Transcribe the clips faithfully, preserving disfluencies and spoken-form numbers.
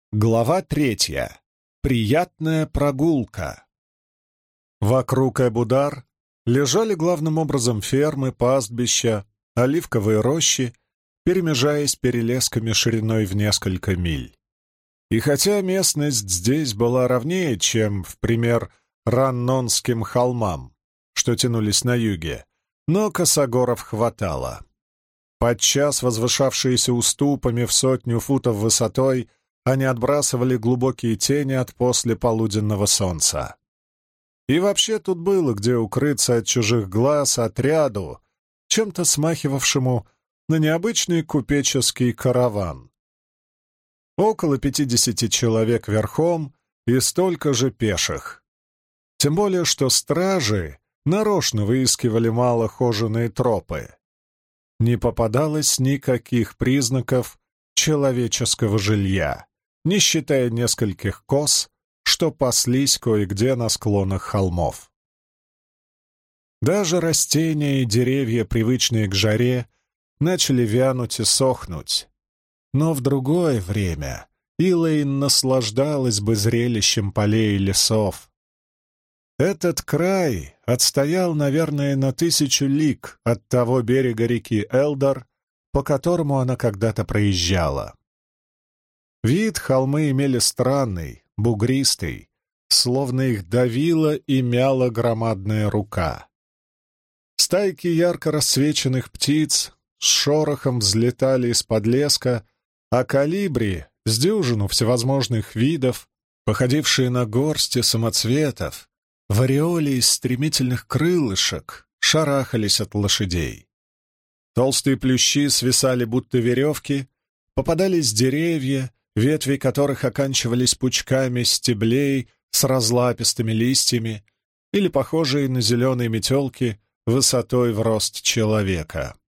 Глава третья. Приятная прогулка. Вокруг Эбудар лежали главным образом фермы, пастбища, оливковые рощи, перемежаясь перелесками шириной в несколько миль. И хотя местность здесь была ровнее, чем, в пример, Раннонским холмам, что тянулись на юге, но косогоров хватало. Подчас возвышавшиеся уступами в сотню футов высотой, они отбрасывали глубокие тени от послеполуденного солнца. И вообще тут было где укрыться от чужих глаз отряду, чем-то смахивавшему на необычный купеческий караван. Около пятидесяти человек верхом и столько же пеших. Тем более, что стражи нарочно выискивали малохоженые тропы. Не попадалось никаких признаков человеческого жилья, не считая нескольких коз, что паслись кое-где на склонах холмов. Даже растения и деревья, привычные к жаре, начали вянуть и сохнуть. Но в другое время Илэйн наслаждалась бы зрелищем полей и лесов. Этот край отстоял, наверное, на тысячу лиг от того берега реки Элдар, по которому она когда-то проезжала. Вид холмы имели странный, бугристый, словно их давила и мяла громадная рука. Стайки ярко рассвеченных птиц с шорохом взлетали из-под леска, а калибри с дюжину всевозможных видов, походившие на горсти самоцветов, в ореоле из стремительных крылышек, шарахались от лошадей. Толстые плющи свисали, будто веревки, попадались деревья, ветви которых оканчивались пучками стеблей с разлапистыми листьями или похожие на зеленые метелки высотой в рост человека.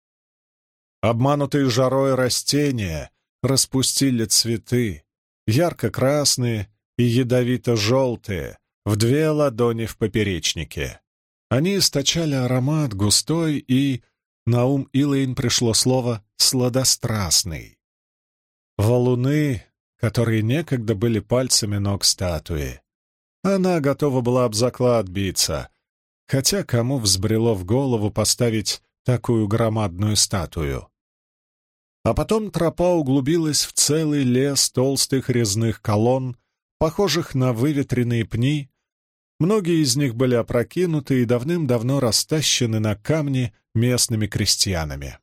Обманутые жарой растения распустили цветы, ярко-красные и ядовито-желтые, в две ладони в поперечнике. Они источали аромат густой и, на ум Илэйн пришло слово «сладострастный». Валуны, которые некогда были пальцами ног статуи. Она готова была об заклад биться, хотя кому взбрело в голову поставить такую громадную статую? А потом тропа углубилась в целый лес толстых резных колонн, похожих на выветренные пни. Многие из них были опрокинуты и давным-давно растащены на камни местными крестьянами.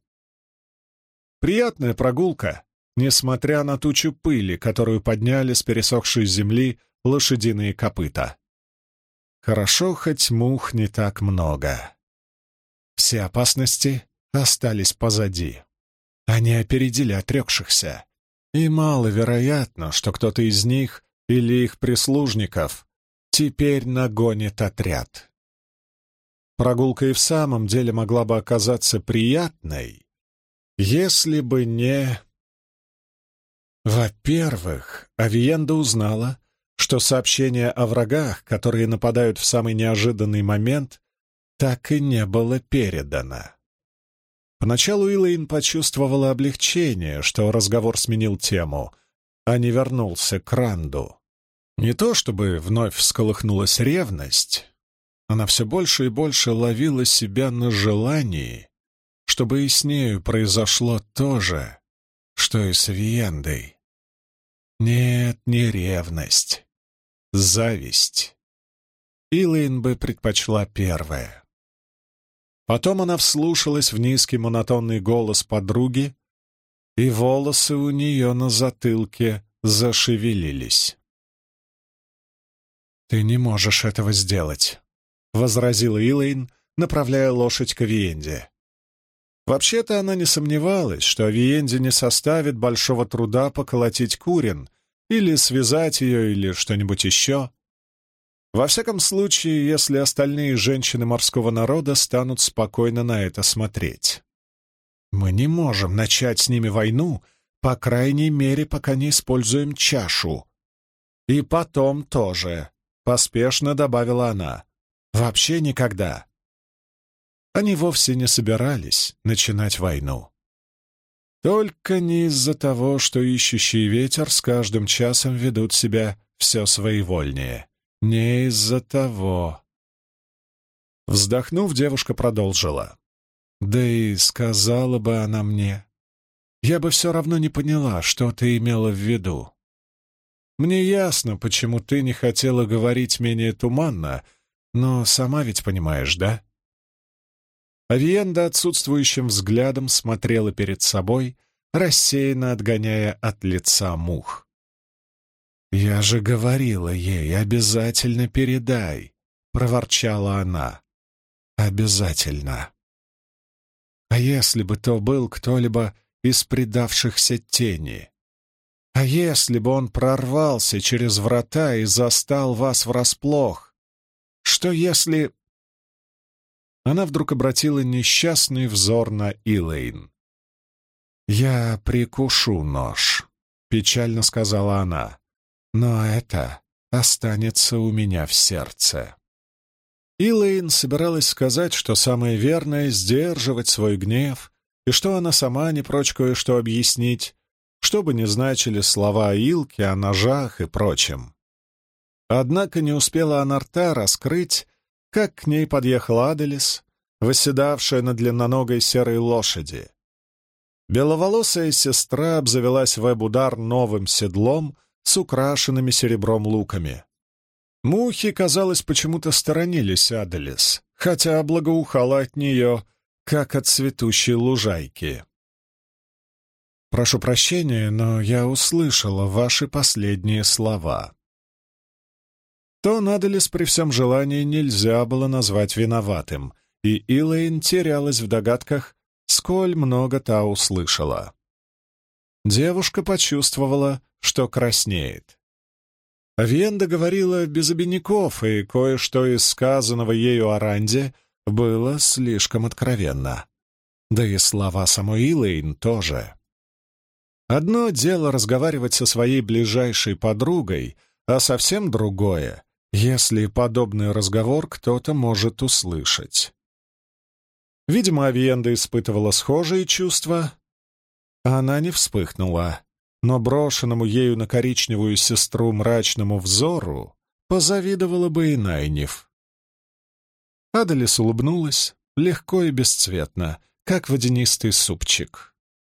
Приятная прогулка, несмотря на тучу пыли, которую подняли с пересохшей земли лошадиные копыта. Хорошо, хоть мух не так много. Все опасности остались позади. Они опередили отрекшихся, и маловероятно, что кто-то из них или их прислужников теперь нагонит отряд. Прогулка и в самом деле могла бы оказаться приятной, если бы не... Во-первых, Авиенда узнала, что сообщение о врагах, которые нападают в самый неожиданный момент, так и не было передано. Поначалу Илэйн почувствовала облегчение, что разговор сменил тему, а не вернулся к Ранду. Не то чтобы вновь всколыхнулась ревность, она все больше и больше ловила себя на желании, чтобы и с нею произошло то же, что и с Авиендой. Нет, не ревность, зависть. Илэйн бы предпочла первое. Потом она вслушалась в низкий монотонный голос подруги, и волосы у нее на затылке зашевелились. «Ты не можешь этого сделать», — возразила Илэйн, направляя лошадь к Авиенде. Вообще-то она не сомневалась, что Авиенде не составит большого труда поколотить Курин или связать ее, или что-нибудь еще. Во всяком случае, если остальные женщины морского народа станут спокойно на это смотреть. Мы не можем начать с ними войну, по крайней мере, пока не используем чашу. И потом тоже. Поспешно добавила она. «Вообще никогда». Они вовсе не собирались начинать войну. Только не из-за того, что ищущий ветер с каждым часом ведут себя все своевольнее. Не из-за того. Вздохнув, девушка продолжила. Да и сказала бы она мне. Я бы все равно не поняла, что ты имела в виду. Мне ясно, почему ты не хотела говорить менее туманно, но сама ведь понимаешь, да? Авиенда отсутствующим взглядом смотрела перед собой, рассеянно отгоняя от лица мух. «Я же говорила ей, обязательно передай», — проворчала она. «Обязательно». А если бы то был кто-либо из предавшихся тени? А если бы он прорвался через врата и застал вас врасплох? Что если... Она вдруг обратила несчастный взор на Илэйн. «Я прикушу нож», — печально сказала она, — «но это останется у меня в сердце». Илэйн собиралась сказать, что самое верное — сдерживать свой гнев, и что она сама не прочь кое-что объяснить, что бы ни значили слова о Илке, о ножах и прочем. Однако не успела она рта раскрыть, как к ней подъехала Аделис, восседавшая на длинноногой серой лошади. Беловолосая сестра обзавелась в Эбудар новым седлом с украшенными серебром луками. Мухи, казалось, почему-то сторонились Аделис, хотя благоухало от нее, как от цветущей лужайки. «Прошу прощения, но я услышала ваши последние слова». Тон Аделис при всем желании нельзя было назвать виноватым, и Илэйн терялась в догадках, сколь много та услышала. Девушка почувствовала, что краснеет. Авиенда говорила без обиняков, и кое-что из сказанного ею о Ранде было слишком откровенно. Да и слова самой Илэйн тоже. Одно дело разговаривать со своей ближайшей подругой, а совсем другое, если подобный разговор кто-то может услышать. Видимо, Авиенда испытывала схожие чувства. Она не вспыхнула, но брошенному ею на коричневую сестру мрачному взору позавидовала бы и Найниф. Аделис улыбнулась, легко и бесцветно, как водянистый супчик.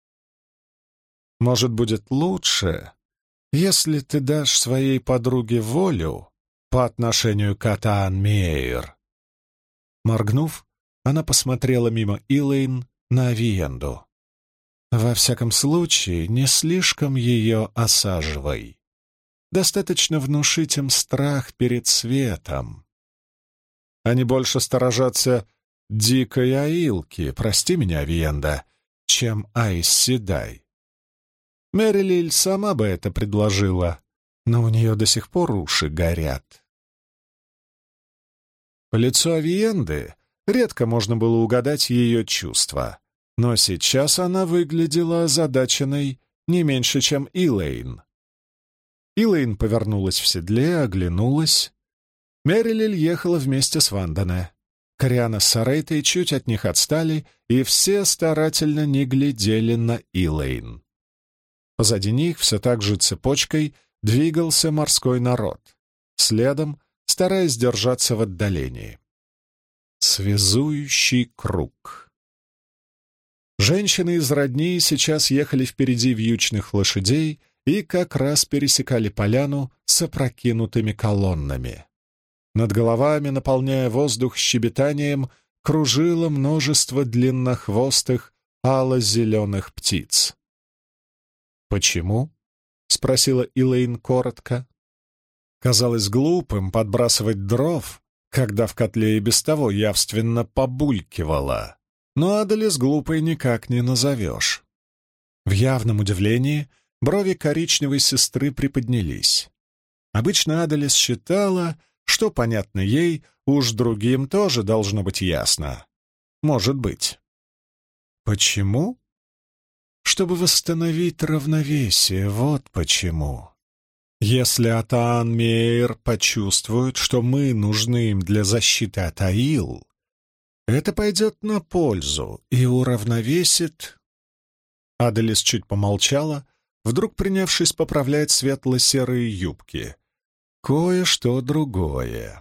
«Может, будет лучше, если ты дашь своей подруге волю по отношению к Атаан-Меэйр?» Моргнув, она посмотрела мимо Илэйн на Авиенду. «Во всяком случае, не слишком ее осаживай. Достаточно внушить им страх перед светом. Они больше сторожатся дикой Аилки, прости меня, Авиенда, чем Айс Седай. Мерилиль сама бы это предложила, но у нее до сих пор уши горят». По лицу Авиенды редко можно было угадать ее чувства, но сейчас она выглядела озадаченной не меньше, чем Илэйн. Илэйн повернулась в седле, оглянулась. Мерилиль ехала вместе с Вандане. Кориана с Сарейтой чуть от них отстали, и все старательно не глядели на Илэйн. Позади них все так же цепочкой двигался морской народ, следом стараясь держаться в отдалении. Связующий круг. Женщины из родни сейчас ехали впереди вьючных лошадей и как раз пересекали поляну с опрокинутыми колоннами. Над головами, наполняя воздух щебетанием, кружило множество длиннохвостых ало-зеленых птиц. «Почему?» — спросила Илэйн коротко. Казалось глупым подбрасывать дров, когда в котле и без того явственно побулькивало. Но Аделис глупой никак не назовешь. В явном удивлении брови коричневой сестры приподнялись. Обычно Аделис считала, что, понятно ей, уж другим тоже должно быть ясно. Может быть. Почему? Чтобы восстановить равновесие, вот почему. Если Атаан-Меэйр почувствует, что мы нужны им для защиты от Аил, это пойдет на пользу и уравновесит... Аделис чуть помолчала, вдруг принявшись поправлять светло-серые юбки. Кое-что другое.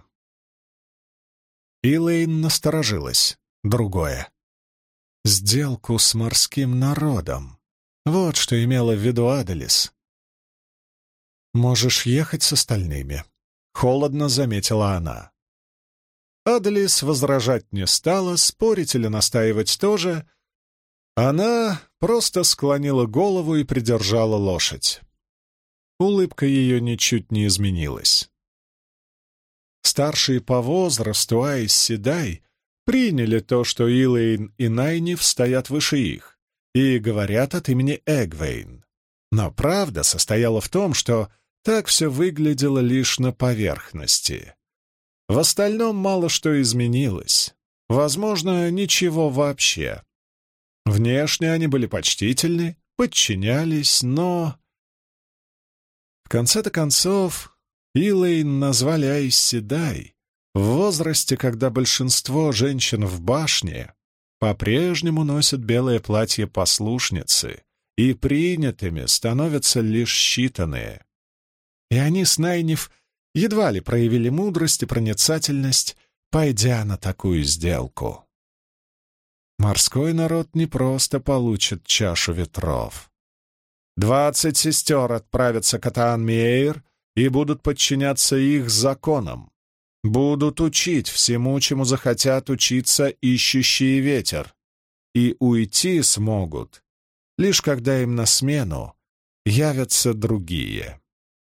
Илэйн насторожилась. Другое. Сделку с морским народом. Вот что имела в виду Аделис. «Можешь ехать с остальными», — холодно заметила она. Аделис возражать не стала, спорить или настаивать тоже. Она просто склонила голову и придержала лошадь. Улыбка ее ничуть не изменилась. Старшие по возрасту Айс Седай приняли то, что Илэйн и Найниф стоят выше их, и говорят от имени Эгвейн. Но правда состояла в том, что так все выглядело лишь на поверхности. В остальном мало что изменилось. Возможно, ничего вообще. Внешне они были почтительны, подчинялись, но... В конце-то концов, Илэйн назвали Айс Седай в возрасте, когда большинство женщин в башне по-прежнему носят белое платье послушницы, и принятыми становятся лишь считанные. И они с Найниф едва ли проявили мудрость и проницательность, пойдя на такую сделку. Морской народ не просто получит чашу ветров. Двадцать сестер отправятся к Атаан-Меэйр и будут подчиняться их законам, будут учить всему, чему захотят учиться ищущие ветер, и уйти смогут, лишь когда им на смену явятся другие.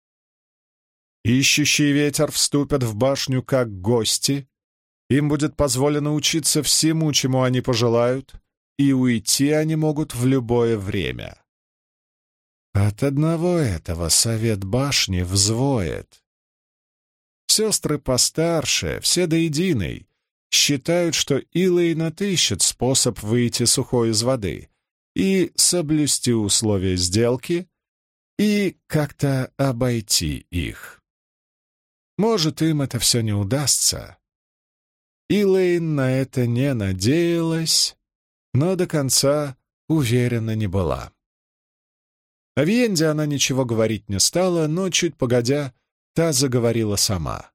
Ищущие ветер вступят в башню как гости, им будет позволено учиться всему, чему они пожелают, и уйти они могут в любое время. От одного этого совет башни взвоет. Сестры постарше, все до единой, считают, что Илэйн отыщет способ выйти сухой из воды и соблюсти условия сделки, и как-то обойти их. Может, им это все не удастся. Илэйн на это не надеялась, но до конца уверена не была. О Виенде она ничего говорить не стала, но, чуть погодя, та заговорила сама.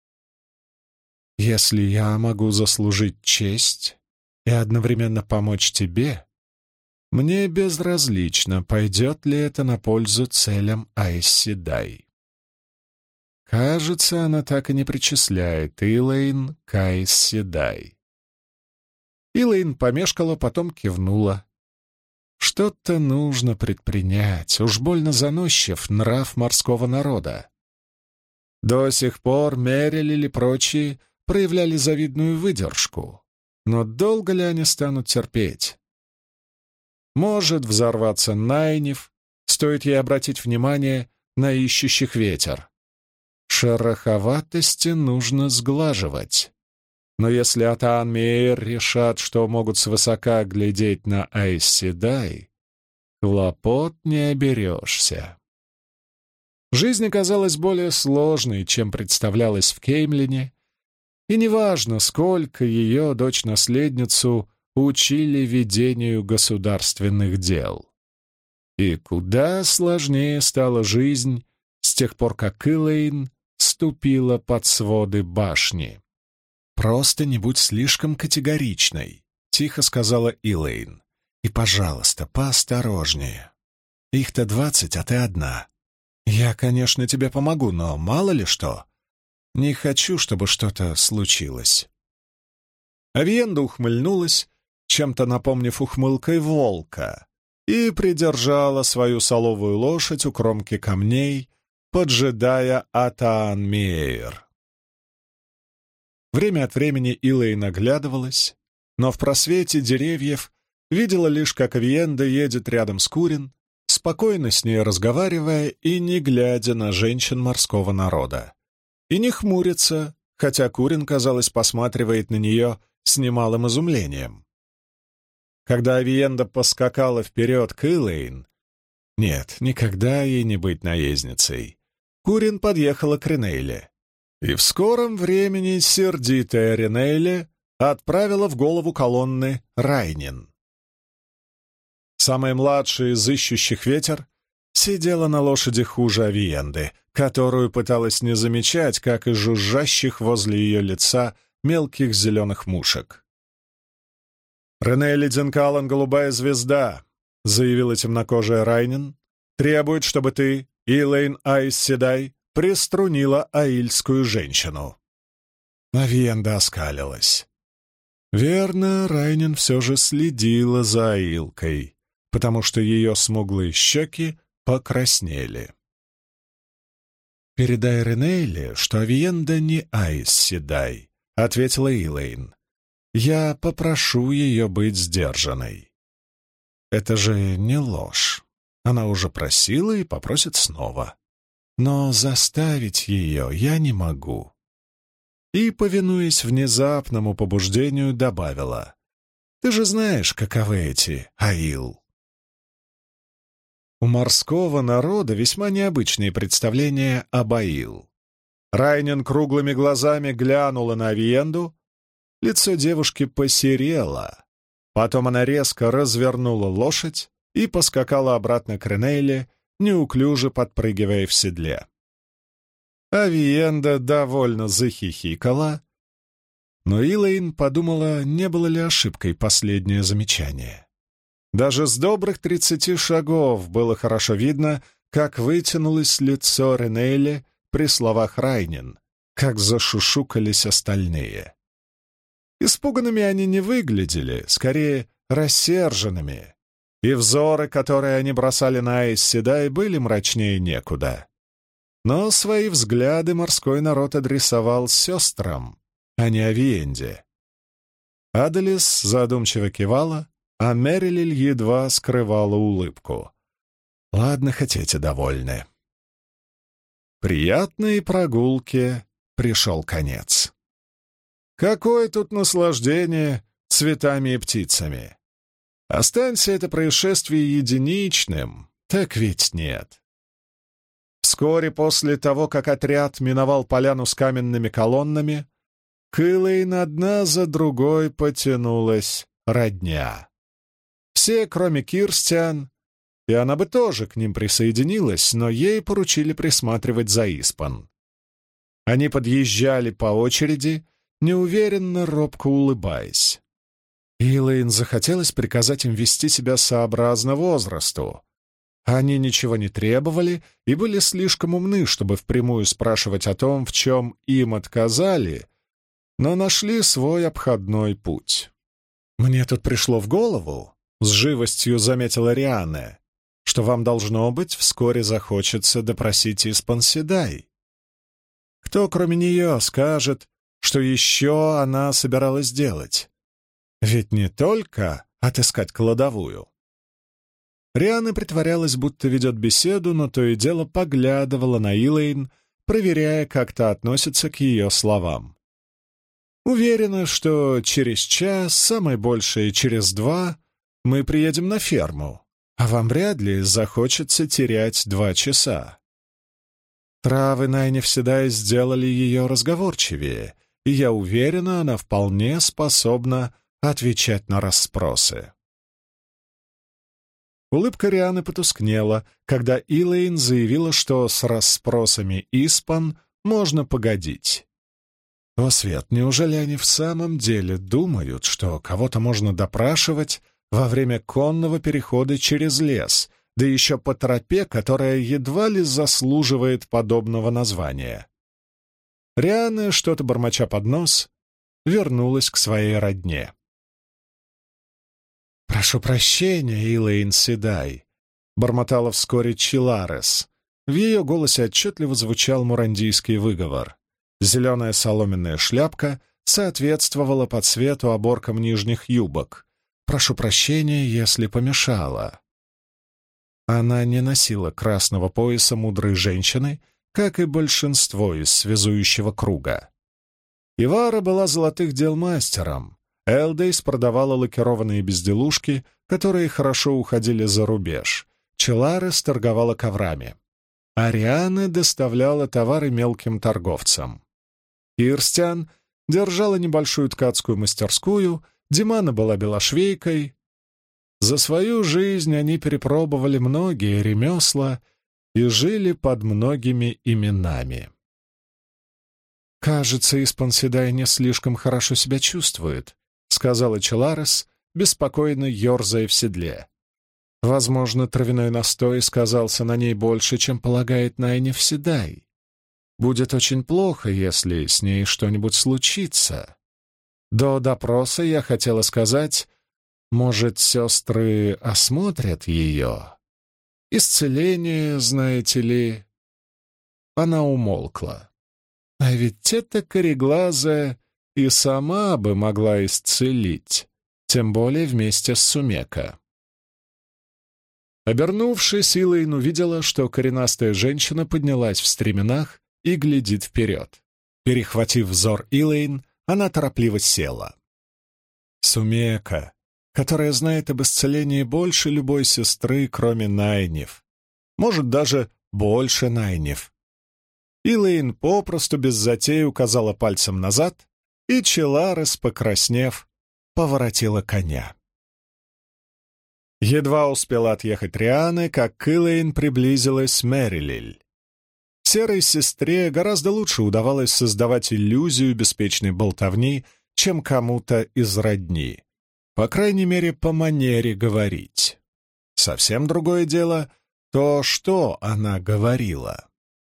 «Если я могу заслужить честь и одновременно помочь тебе, мне безразлично, пойдет ли это на пользу целям Айс Седай». Кажется, она так и не причисляет Илэйн к Айс Седай. Илэйн помешкала, потом кивнула. Что-то нужно предпринять, уж больно заносчив нрав морского народа. До сих пор Меррил или прочие проявляли завидную выдержку, но долго ли они станут терпеть? Может взорваться Найниф, стоит ей обратить внимание на ищущих ветер. Шероховатости нужно сглаживать. Но если Атаан-Меэйр решат, что могут свысока глядеть на Айс Седай, хлопот не оберешься. Жизнь оказалась более сложной, чем представлялась в Кеймлине, и неважно, сколько ее, дочь-наследницу, учили ведению государственных дел. И куда сложнее стала жизнь с тех пор, как Илэйн ступила под своды башни. «Просто не будь слишком категоричной», — тихо сказала Илэйн. «И, пожалуйста, поосторожнее. Их-то двадцать, а ты одна. Я, конечно, тебе помогу, но мало ли что. Не хочу, чтобы что-то случилось». Авиенда ухмыльнулась, чем-то напомнив ухмылкой волка, и придержала свою соловую лошадь у кромки камней, поджидая Атаан-Меэйр. Время от времени Илэйн оглядывалась, но в просвете деревьев видела лишь, как Авиенда едет рядом с Курин, спокойно с ней разговаривая и не глядя на женщин морского народа. И не хмурится, хотя Курин, казалось, посматривает на нее с немалым изумлением. Когда Авиенда поскакала вперед к Илэйн, нет, никогда ей не быть наездницей, Курин подъехала к Ринейле. И в скором времени сердитая Ринейле отправила в голову колонны Райнин. самая младшая из ищущих ветер, сидела на лошади хуже Авиенды, которую пыталась не замечать, как и жужжащих возле ее лица мелких зеленых мушек. «Рене Динкалан, голубая звезда», — заявила темнокожая Райнин, — «требует, чтобы ты, Илэйн Айс Седай, приструнила аильскую женщину». Авиенда оскалилась. Верно, Райнин все же следила за аилкой, потому что ее смуглые щеки покраснели. «Передай Ренейле, что Авиенда не Айс Седай», — ответила Илэйн. «Я попрошу ее быть сдержанной». Это же не ложь. Она уже просила и попросит снова. Но заставить ее я не могу. И, повинуясь внезапному побуждению, добавила: «Ты же знаешь, каковы эти аил». У морского народа весьма необычные представления об аил. Райнин круглыми глазами глянула на Авиенду. Лицо девушки посерело. Потом она резко развернула лошадь и поскакала обратно к Ренейле, неуклюже подпрыгивая в седле. Авиенда довольно захихикала, но Илэйн подумала, не было ли ошибкой последнее замечание. Даже с добрых тридцати шагов было хорошо видно, как вытянулось лицо Ренейля при словах Райнин, как зашушукались остальные. Испуганными они не выглядели, скорее рассерженными, и взоры, которые они бросали на Айс Седай, были мрачнее некуда. Но свои взгляды морской народ адресовал сестрам, а не Авиенде. Аделис задумчиво кивала, а Мерилиль едва скрывала улыбку. Ладно, хоть эти довольны. Приятной прогулке пришел конец. Какое тут наслаждение цветами и птицами! Останься это происшествие единичным, так ведь нет. Вскоре после того, как отряд миновал поляну с каменными колоннами, к Илэйн одна за другой потянулась родня. Все, кроме Кирстиан, и она бы тоже к ним присоединилась, но ей поручили присматривать за Испан. Они подъезжали по очереди, неуверенно, робко улыбаясь. Илэйн захотелось приказать им вести себя сообразно возрасту. Они ничего не требовали и были слишком умны, чтобы впрямую спрашивать о том, в чем им отказали, но нашли свой обходной путь. «Мне тут пришло в голову», — с живостью заметила Рианна, «что вам, должно быть, вскоре захочется допросить Испан Седай. Кто, кроме нее, скажет, что еще она собиралась делать? Ведь не только отыскать кладовую». Рианна притворялась, будто ведет беседу, но то и дело поглядывала на Илэйн, проверяя, как та относится к ее словам. «Уверена, что через час, самое большее через два, мы приедем на ферму, а вам вряд ли захочется терять два часа». Травы Найни всегда сделали ее разговорчивее, и я уверена, она вполне способна отвечать на расспросы. Улыбка Рианны потускнела, когда Илэйн заявила, что с расспросами Испан можно погодить. О, Свет, неужели они в самом деле думают, что кого-то можно допрашивать во время конного перехода через лес, да еще по тропе, которая едва ли заслуживает подобного названия? Рианна, что-то бормоча под нос, вернулась к своей родне. «Прошу прощения, Илэйн Седай», — бормотала вскоре Чиларес. В ее голосе отчетливо звучал мурандийский выговор. Зеленая соломенная шляпка соответствовала по цвету оборкам нижних юбок. «Прошу прощения, если помешала». Она не носила красного пояса мудрой женщины, как и большинство из связующего круга. Ивара была золотых дел мастером. Элдейс продавала лакированные безделушки, которые хорошо уходили за рубеж. Челарес торговала коврами. Ариана доставляла товары мелким торговцам. Ирстиан держала небольшую ткацкую мастерскую, Димана была белошвейкой. За свою жизнь они перепробовали многие ремесла и жили под многими именами. «Кажется, Испан Седай не слишком хорошо себя чувствует», — сказала Челарес, беспокойно ерзая в седле. «Возможно, травяной настой сказался на ней больше, чем полагает Найниф Седай. Будет очень плохо, если с ней что-нибудь случится. До допроса я хотела сказать, может, сестры осмотрят ее? Исцеление, знаете ли...» Она умолкла. А ведь эта кореглазая и сама бы могла исцелить, тем более вместе с Сумека. Обернувшись, Илэйн увидела, что коренастая женщина поднялась в стременах и глядит вперед. Перехватив взор Илэйн, она торопливо села. Сумека, которая знает об исцелении больше любой сестры, кроме Найниф. Может, даже больше Найниф. Илэйн попросту без затей указала пальцем назад, и Челарес, покраснев, поворотила коня. Едва успела отъехать Рианы, как к Илэйн приблизилась Мерилиль. Серой сестре гораздо лучше удавалось создавать иллюзию беспечной болтовни, чем кому-то из родни. По крайней мере, по манере говорить. Совсем другое дело то, что она говорила.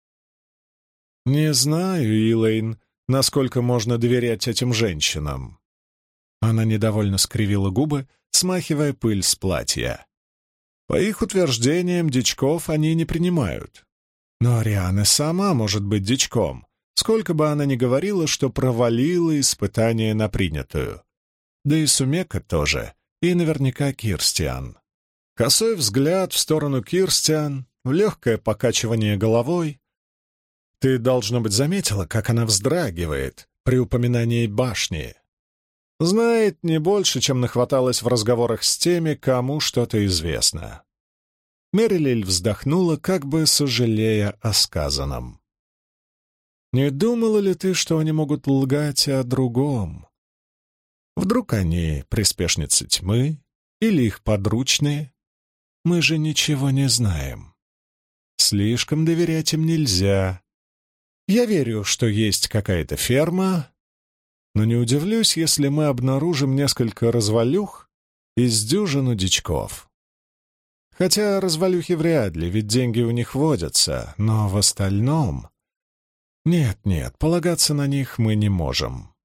«Не знаю, Илэйн, насколько можно доверять этим женщинам». Она недовольно скривила губы, смахивая пыль с платья. По их утверждениям, дичков они не принимают. Но Ариана сама может быть дичком, сколько бы она ни говорила, что провалила испытание на принятую. Да и Сумека тоже, и наверняка Кирстиан. Косой взгляд в сторону Кирстиан, легкое покачивание головой. Ты, должно быть, заметила, как она вздрагивает при упоминании башни. Знает не больше, чем нахваталась в разговорах с теми, кому что-то известно. Мерилиль вздохнула, как бы сожалея о сказанном. «Не думала ли ты, что они могут лгать о другом? Вдруг они приспешницы тьмы или их подручные? Мы же ничего не знаем. Слишком доверять им нельзя. Я верю, что есть какая-то ферма, но не удивлюсь, если мы обнаружим несколько развалюх из дюжину дичков. Хотя развалюхи вряд ли, ведь деньги у них водятся, но в остальном... Нет-нет, полагаться на них мы не можем».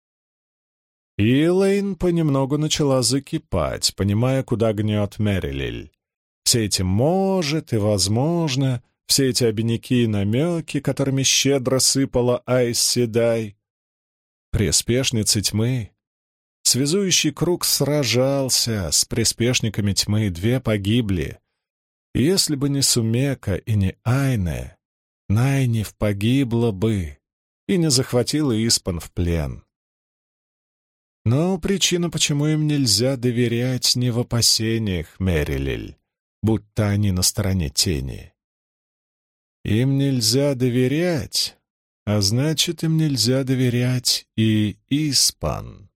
Илэйн понемногу начала закипать, понимая, куда гнет Мерилиль. Все эти «может» и «возможно», все эти обиняки и намеки, которыми щедро сыпала Айс Седай. Приспешницы тьмы. Связующий круг сражался с приспешниками тьмы, две погибли. И если бы не Сумека и не Айне, Найниф погибла бы и не захватила Испан в плен. Но причина, почему им нельзя доверять, не в опасениях Мерилиль, будто они на стороне тени. Им нельзя доверять, а значит, им нельзя доверять и Испан.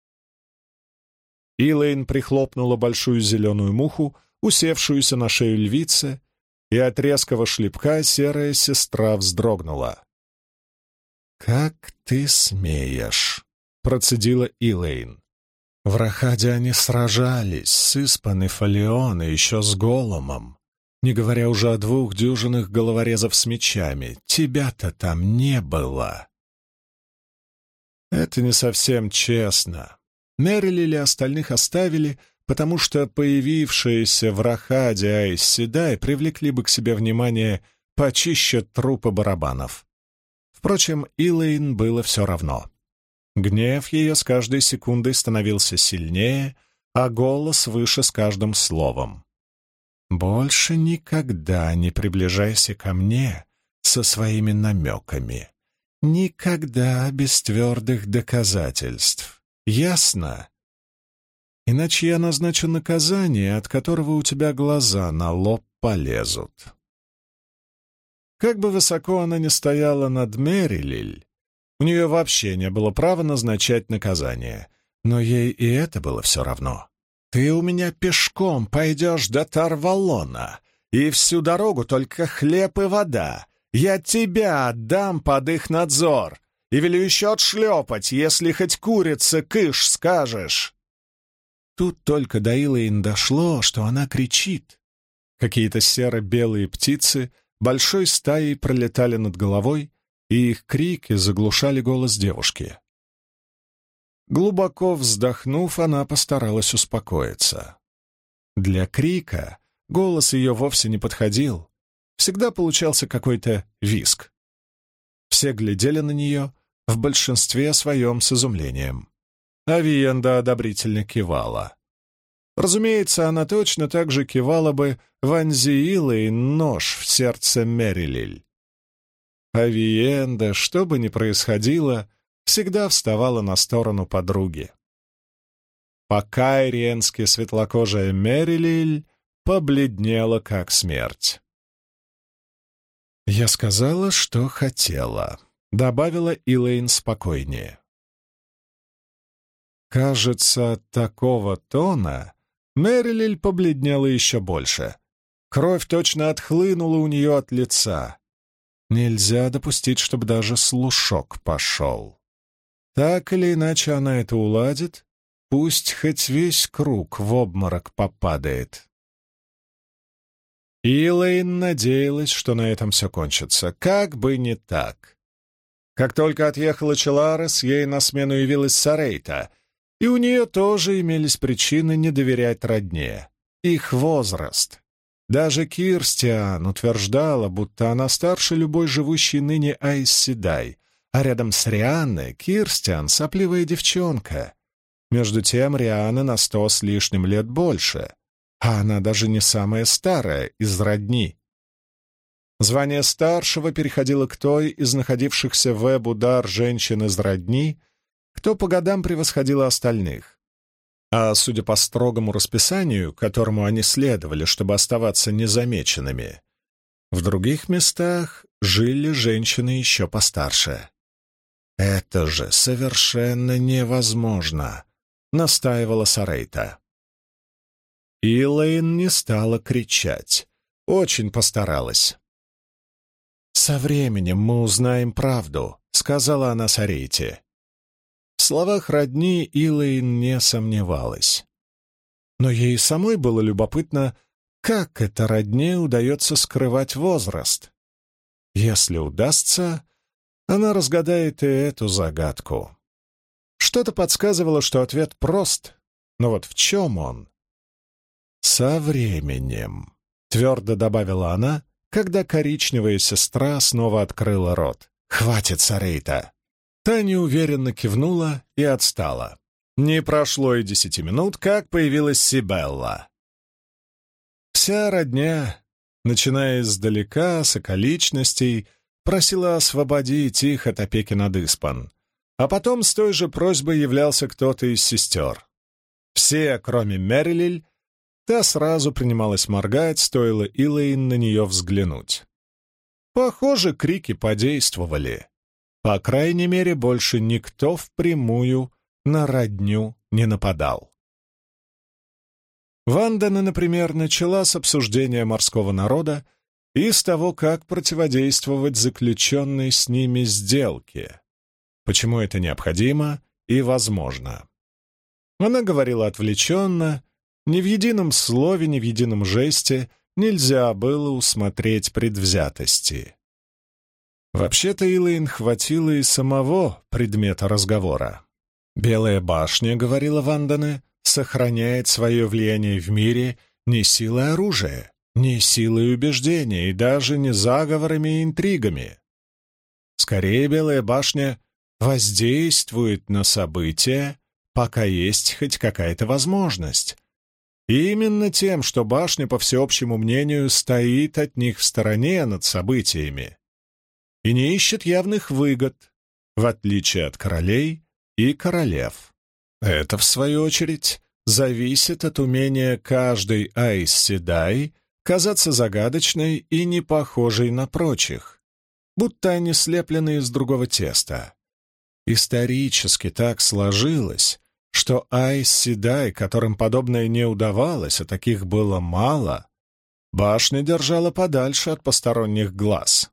Илэйн прихлопнула большую зеленую муху, усевшуюся на шею львицы, и от резкого шлепка серая сестра вздрогнула. «Как ты смеешь!» — процедила Илэйн. «В Рахаде они сражались с Испан и Фалион, и еще с Голумом, не говоря уже о двух дюжинах головорезов с мечами. Тебя-то там не было». Это не совсем честно. Мерилиль и остальных оставили, потому что появившиеся в Рахаде Айс Седай привлекли бы к себе внимание почище трупа барабанов. Впрочем, Илэйн было все равно. Гнев ее с каждой секундой становился сильнее, а голос выше с каждым словом. «Больше никогда не приближайся ко мне со своими намеками. Никогда без твердых доказательств. Ясно? Иначе я назначу наказание, от которого у тебя глаза на лоб полезут». Как бы высоко она ни стояла над Мерилиль, у нее вообще не было права назначать наказание, но ей и это было все равно. Ты у меня пешком пойдешь до Тарвалона, и всю дорогу только хлеб и вода. Я тебя отдам под их надзор и велю еще отшлепать, если хоть курица кыш скажешь». Тут только до Илэйн дошло, что она кричит. Какие-то серо-белые птицы большой стаей пролетали над головой, и их крики заглушали голос девушки. Глубоко вздохнув, она постаралась успокоиться. Для крика голос ее вовсе не подходил, всегда получался какой-то визг. Все глядели на нее, в большинстве своем с изумлением. Авиенда одобрительно кивала. Разумеется, она точно так же кивала бы, вонзи Илэйн нож в сердце Меррилиль. Авиенда, что бы ни происходило, всегда вставала на сторону подруги. По-кайриенски светлокожая Меррилиль побледнела, как смерть. «Я сказала, что хотела», — добавила Илэйн спокойнее. Кажется, от такого тона Меррилиль побледнела еще больше. Кровь точно отхлынула у нее от лица. Нельзя допустить, чтобы даже слушок пошел. Так или иначе она это уладит, пусть хоть весь круг в обморок попадает. Илэйн надеялась, что на этом все кончится, как бы не так. Как только отъехала Челарес, ей на смену явилась Сарейта, и у нее тоже имелись причины не доверять родне. Их возраст. Даже Кирстиан утверждала, будто она старше любой живущей ныне Айс Седай, а рядом с Рианной Кирстиан — сопливая девчонка. Между тем Риана на сто с лишним лет больше, а она даже не самая старая из родни. Звание старшего переходило к той из находившихся в Эбудар женщин из родни, кто по годам превосходила остальных. А судя по строгому расписанию, которому они следовали, чтобы оставаться незамеченными, в других местах жили женщины еще постарше. «Это же совершенно невозможно», — настаивала Сарейта. Илэйн не стала кричать, очень постаралась. «Со временем мы узнаем правду», — сказала она Сарейте. В словах родни Илэйн не сомневалась. Но ей самой было любопытно, как это родне удается скрывать возраст. Если удастся, она разгадает и эту загадку. Что-то подсказывало, что ответ прост, но вот в чем он? «Со временем», — твердо добавила она, когда коричневая сестра снова открыла рот. «Хватит, Сарейта!» Та неуверенно кивнула и отстала. Не прошло и десяти минут, как появилась Сибелла. Вся родня, начиная издалека, с околичностей, просила освободить их от опеки над Испан, а потом с той же просьбой являлся кто-то из сестер. Все, кроме Меррилиль, та сразу принималась моргать, стоило Илэйн на нее взглянуть. Похоже, крики подействовали. По крайней мере, больше никто впрямую на родню не нападал. Вандана, например, начала с обсуждения морского народа и с того, как противодействовать заключенной с ними сделке, почему это необходимо и возможно. Она говорила отвлеченно, ни в едином слове, ни в едином жесте нельзя было усмотреть предвзятости. Вообще-то Илэйн хватило и самого предмета разговора. «Белая башня, — говорила Вандана, — сохраняет свое влияние в мире не силой оружия, не силой убеждения и даже не заговорами и интригами. Скорее, Белая башня воздействует на события, пока есть хоть какая-то возможность. И именно тем, что башня, по всеобщему мнению, стоит от них в стороне над событиями и не ищет явных выгод, в отличие от королей и королев. Это, в свою очередь, зависит от умения каждой Айс Седай казаться загадочной и не похожей на прочих, будто они слеплены из другого теста. Исторически так сложилось, что Айс Седай, которым подобное не удавалось, а таких было мало, башня держала подальше от посторонних глаз.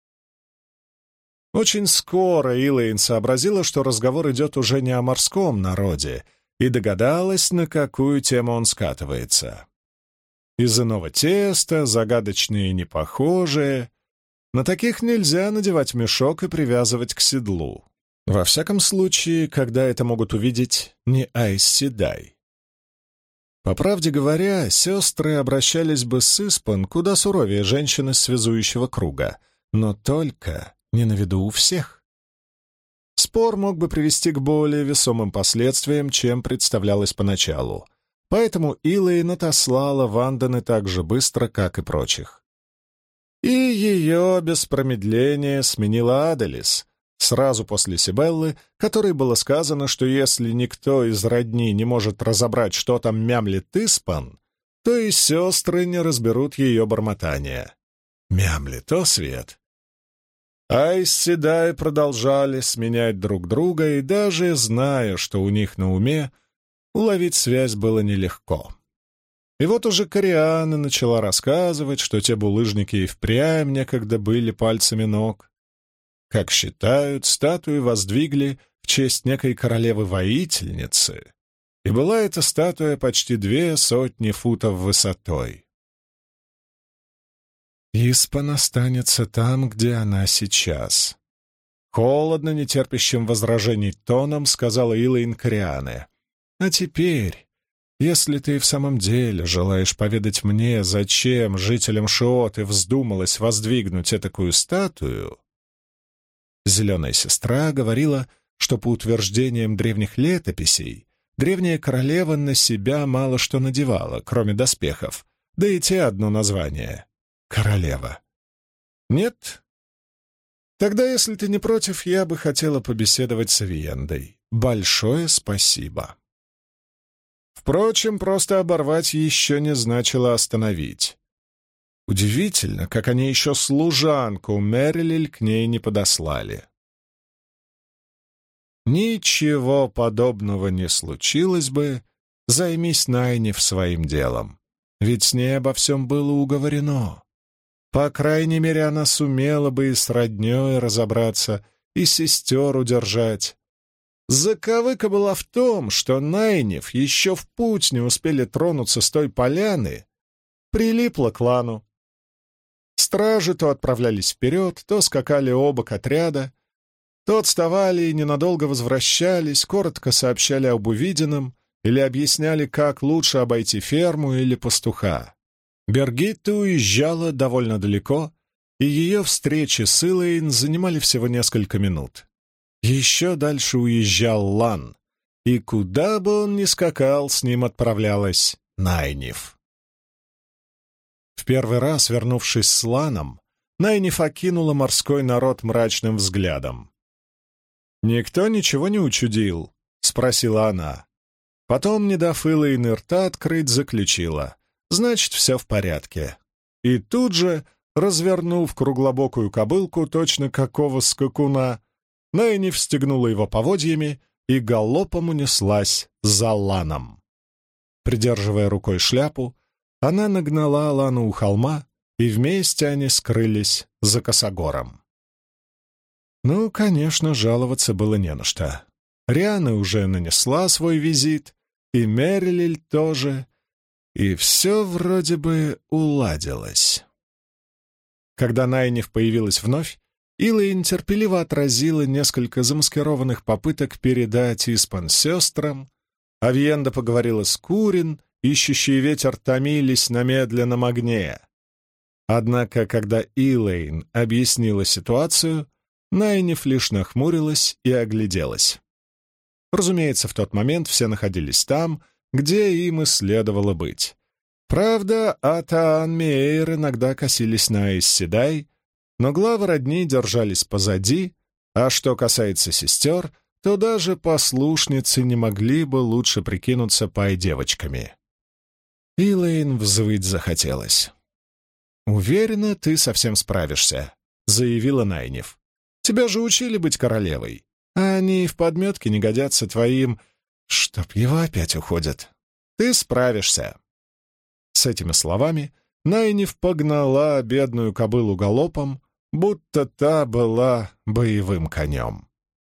Очень скоро Илэйн сообразила, что разговор идет уже не о морском народе, и догадалась, на какую тему он скатывается. Из иного теста, загадочные и непохожие. На таких нельзя надевать мешок и привязывать к седлу. Во всяком случае, когда это могут увидеть не Айс Седай. По правде говоря, сестры обращались бы с Испан куда суровее женщины с связующего круга, но только не на виду у всех. Спор мог бы привести к более весомым последствиям, чем представлялось поначалу, поэтому Илэйн отослала Ванданы так же быстро, как и прочих. И ее без промедления сменила Аделис, сразу после Сибеллы, которой было сказано, что если никто из родни не может разобрать, что там мямлит Испан, то и сестры не разберут ее бормотания. Мямлит, о свет! Айс Седай продолжали сменять друг друга, и даже зная, что у них на уме, уловить связь было нелегко. И вот уже Кориана начала рассказывать, что те булыжники и впрямь некогда были пальцами ног. Как считают, статуи воздвигли в честь некой королевы-воительницы, и была эта статуя почти две сотни футов высотой. Испан останется там, где она сейчас. Холодно, нетерпящим возражений тоном сказала Илэйн Кориане. А теперь, если ты в самом деле желаешь поведать мне, зачем жителям Шиоты вздумалось воздвигнуть этакую статую... Зеленая сестра говорила, что по утверждениям древних летописей древняя королева на себя мало что надевала, кроме доспехов, да и те одно название — королева. Нет? Тогда, если ты не против, я бы хотела побеседовать с Авиендой. Большое спасибо. Впрочем, просто оборвать еще не значило остановить. Удивительно, как они еще служанку Мерилиль к ней не подослали. Ничего подобного не случилось бы, займись Найниф своим делом, ведь с ней обо всем было уговорено. По крайней мере, она сумела бы и с роднёй разобраться, и сестер удержать. Заковыка была в том, что Найниф еще в путь не успели тронуться с той поляны, прилипла к клану. Стражи то отправлялись вперед, то скакали оба к отряда, то отставали и ненадолго возвращались, коротко сообщали об увиденном или объясняли, как лучше обойти ферму или пастуха. Бергитта уезжала довольно далеко, и ее встречи с Илэйн занимали всего несколько минут. Еще дальше уезжал Лан, и куда бы он ни скакал, с ним отправлялась Найниф. В первый раз, вернувшись с Ланом, Найниф окинула морской народ мрачным взглядом. «Никто ничего не учудил?» — спросила она. Потом, не дав Илэйн рта открыть, заключила. «Значит, все в порядке». И тут же, развернув круглобокую кобылку, точно какого скакуна, Найниф стегнула его поводьями и галопом унеслась за Ланом. Придерживая рукой шляпу, она нагнала Лану у холма, и вместе они скрылись за косогором. Ну, конечно, жаловаться было не на что. Риана уже нанесла свой визит, и Мерилиль тоже, и все вроде бы уладилось. Когда Найниф появилась вновь, Илэйн терпеливо отразила несколько замаскированных попыток передать Испан сестрам, Авиенда поговорила с Курин, ищущие ветер томились на медленном огне. Однако, когда Илэйн объяснила ситуацию, Найниф лишь нахмурилась и огляделась. Разумеется, в тот момент все находились там, где им и следовало быть. Правда, Атаан Меэйр иногда косились на Айс Седай, но главы родни держались позади, а что касается сестер, то даже послушницы не могли бы лучше прикинуться пай-девочками. Илэйн взвыть захотелось. «Уверена, ты совсем справишься», — заявила Найниф. «Тебя же учили быть королевой, а они в подметке не годятся твоим Чтоб его опять уходят. Ты справишься. С этими словами Найниф погнала бедную кобылу галопом, будто та была боевым конем.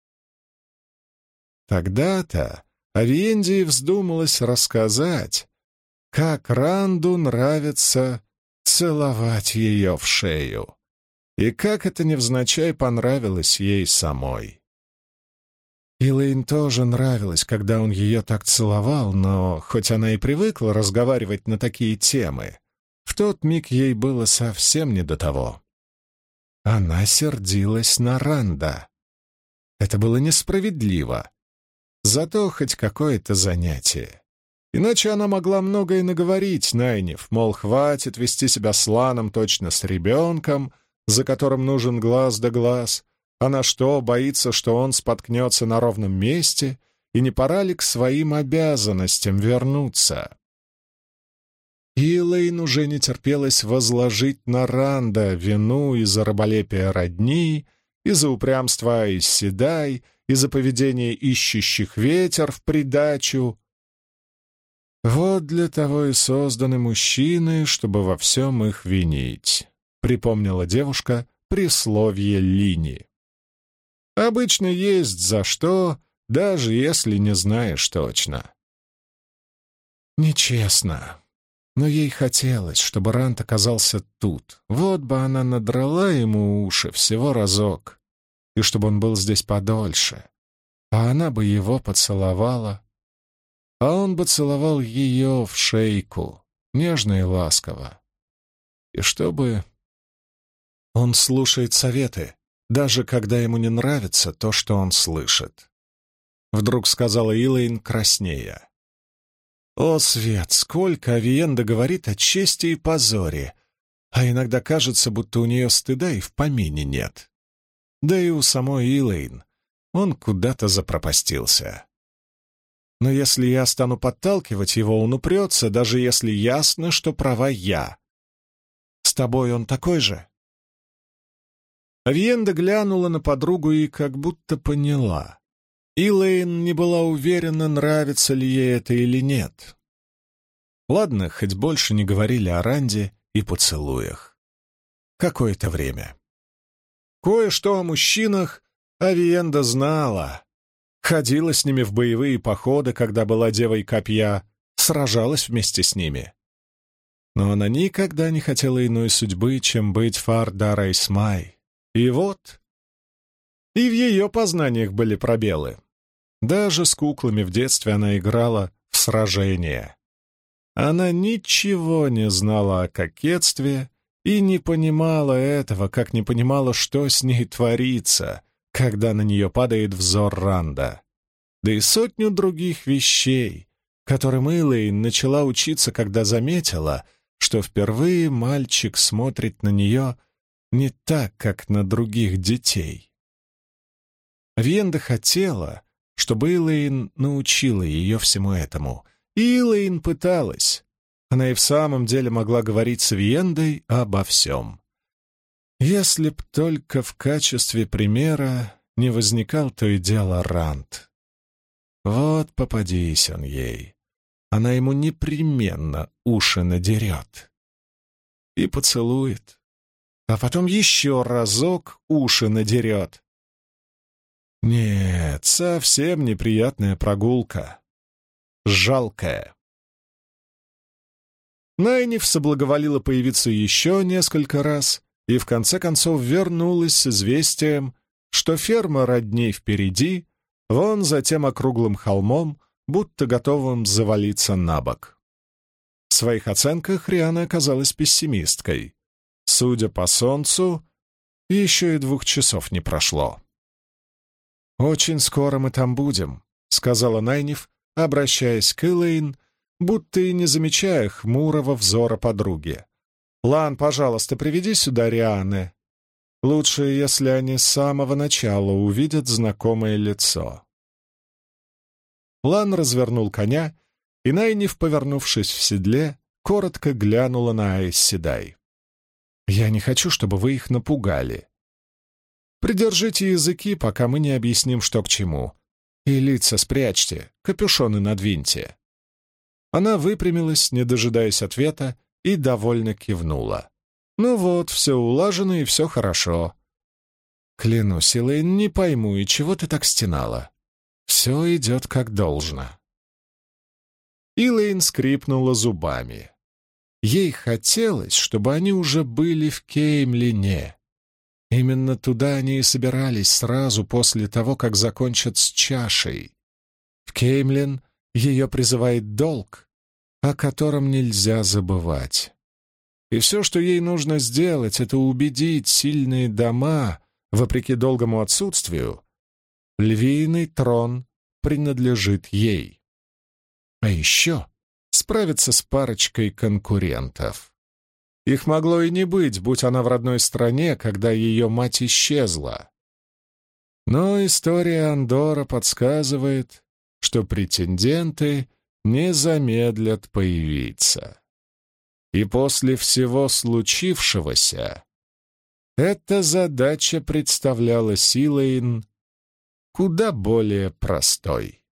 Тогда-то Авиенде вздумалось рассказать, как Ранду нравится целовать ее в шею, и как это невзначай понравилось ей самой. Илэйн тоже нравилось, когда он ее так целовал, но, хоть она и привыкла разговаривать на такие темы, в тот миг ей было совсем не до того. Она сердилась на Ранда. Это было несправедливо. Зато хоть какое-то занятие. Иначе она могла многое наговорить Найниф, мол, хватит вести себя с Ланом точно с ребенком, за которым нужен глаз да глаз. Она что, боится, что он споткнется на ровном месте, и не пора ли к своим обязанностям вернуться? Илэйн уже не терпелось возложить на Ранда вину из-за раболепия родни, из-за упрямства Айс Седай, из-за поведения ищущих ветер в придачу. Вот для того и созданы мужчины, чтобы во всем их винить, припомнила девушка присловие Лини. Обычно есть за что, даже если не знаешь точно. Нечестно. Но ей хотелось, чтобы Ранд оказался тут. Вот бы она надрала ему уши всего разок, и чтобы он был здесь подольше. А она бы его поцеловала, а он бы целовал ее в шейку, нежно и ласково. И чтобы... Он слушает советы, даже когда ему не нравится то, что он слышит. Вдруг сказала Илэйн краснея. О, свет, сколько Авиенда говорит о чести и позоре, а иногда кажется, будто у нее стыда и в помине нет. Да и у самой Илэйн он куда-то запропастился. Но если я стану подталкивать его, он упрется, даже если ясно, что права я. С тобой он такой же? Авиенда глянула на подругу и как будто поняла. Илэйн не была уверена, нравится ли ей это или нет. Ладно, хоть больше не говорили о Ранде и поцелуях. Какое-то время. Кое-что о мужчинах Авиенда знала. Ходила с ними в боевые походы, когда была девой копья, сражалась вместе с ними. Но она никогда не хотела иной судьбы, чем быть Фар-Дара Исмай. И вот... И в ее познаниях были пробелы. Даже с куклами в детстве она играла в сражения. Она ничего не знала о кокетстве и не понимала этого, как не понимала, что с ней творится, когда на нее падает взор Ранда. Да и сотню других вещей, которым Илэйн начала учиться, когда заметила, что впервые мальчик смотрит на нее не так, как на других детей. Авиенда хотела, чтобы Илэйн научила ее всему этому. И Илэйн пыталась. Она и в самом деле могла говорить с Авиендой обо всем. Если б только в качестве примера не возникал то и дело Ранд. Вот попадись он ей. Она ему непременно уши надерет. И поцелует. А потом еще разок уши надерет. Нет, совсем неприятная прогулка. Жалкая. Найниф соблаговолила появиться еще несколько раз и в конце концов вернулась с известием, что ферма родней впереди, вон за тем округлым холмом, будто готовым завалиться на бок. В своих оценках Риана оказалась пессимисткой. Судя по солнцу, еще и двух часов не прошло. «Очень скоро мы там будем», — сказала Найниф, обращаясь к Илэйн, будто и не замечая хмурого взора подруги. «Лан, пожалуйста, приведи сюда Рианы. Лучше, если они с самого начала увидят знакомое лицо». Лан развернул коня, и Найниф, повернувшись в седле, коротко глянула на Айс Седай. «Я не хочу, чтобы вы их напугали. Придержите языки, пока мы не объясним, что к чему. И лица спрячьте, капюшоны надвиньте». Она выпрямилась, не дожидаясь ответа, и довольно кивнула. «Ну вот, все улажено и все хорошо». «Клянусь, Элэйн, не пойму, и чего ты так стенала? Все идет как должно». Элэйн скрипнула зубами. Ей хотелось, чтобы они уже были в Кеймлине. Именно туда они и собирались сразу после того, как закончат с чашей. В Кеймлин ее призывает долг, о котором нельзя забывать. И все, что ей нужно сделать, это убедить сильные дома, вопреки долгому отсутствию, львиный трон принадлежит ей. А еще справиться с парочкой конкурентов. Их могло и не быть, будь она в родной стране, когда ее мать исчезла. Но история Андора подсказывает, что претенденты не замедлят появиться. И после всего случившегося эта задача представлялась Элэйн куда более простой.